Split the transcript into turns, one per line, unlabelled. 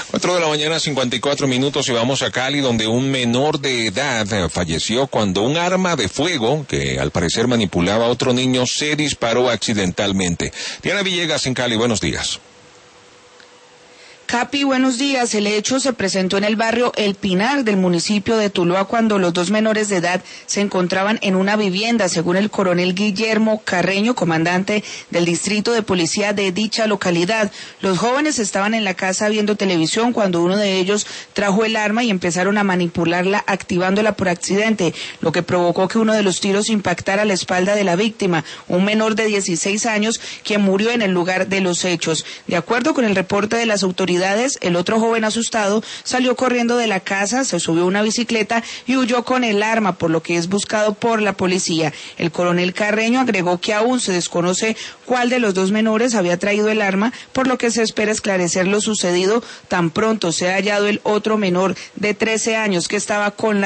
4:54 a.m. y vamos a Cali, donde un menor de edad falleció cuando un arma de fuego, que al parecer manipulaba a otro niño, se disparó accidentalmente. Diana Villegas en Cali, buenos días.
Capi, buenos días. El hecho se presentó en el barrio El Pinar del municipio de Tuluá cuando los dos menores de edad se encontraban en una vivienda, según el coronel Guillermo Carreño, comandante del distrito de policía de dicha localidad. Los jóvenes estaban en la casa viendo televisión cuando uno de ellos trajo el arma y empezaron a manipularla activándola por accidente, lo que provocó que uno de los tiros impactara la espalda de la víctima, un menor de 16 años, quien murió en el lugar de los hechos. De acuerdo con el reporte de las autoridades, el otro joven asustado salió corriendo de la casa, se subió a una bicicleta y huyó con el arma, por lo que es buscado por la policía. El coronel Carreño agregó que aún se desconoce cuál de los dos menores había traído el arma, por lo que se espera esclarecer lo sucedido tan pronto sea hallado el otro menor de 13 años que estaba con la